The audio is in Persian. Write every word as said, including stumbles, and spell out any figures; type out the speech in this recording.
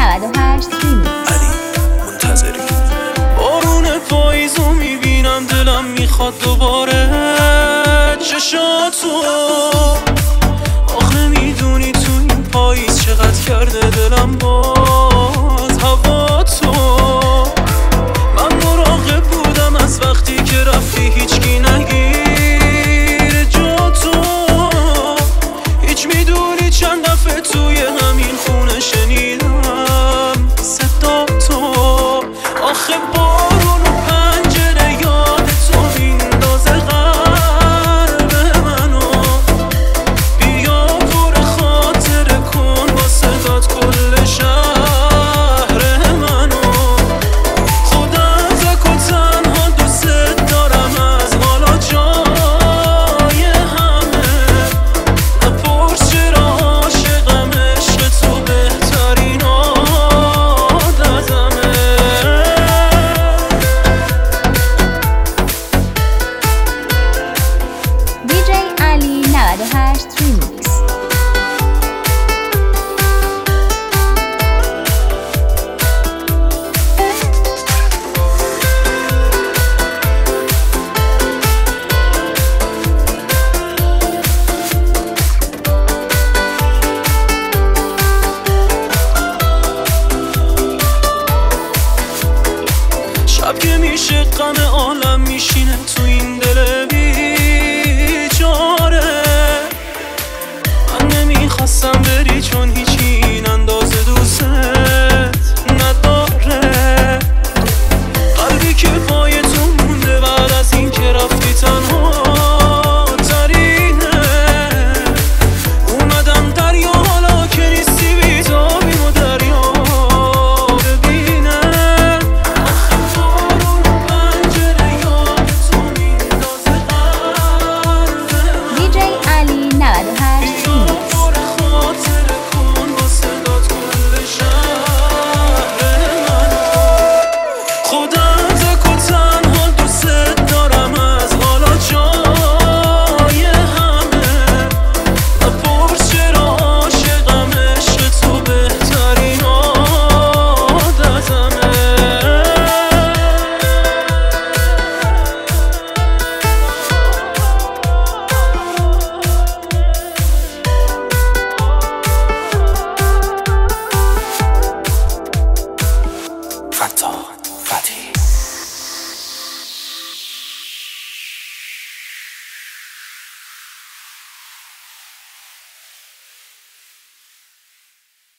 نود و هشت ریمیکس. علی منتظری. بارون پاییزو میبینم دلم میخواد دوباره چشاتو. آخه میدونی تو این پاییز چقدر کرده دلم باز هوا تو. من مراقب بودم از وقتی که رفتی هیچکی نگیره جا تو. هیچ میدونی چند دفعه توی همین خونه شنیدم صدا تو. آخه بارون و پنجره یاد تو میندازه قلب منو. بیا پر خاطره کن با صدات کل شهر منو. خودم تک و تنها دوست دارم از حالا جای همه. نپرس چرا عاشقم، عشق تو بهترین عادتمه. دیجی علی نود و هشت ریمیکس. شب که میشه غم عالم میشینه توی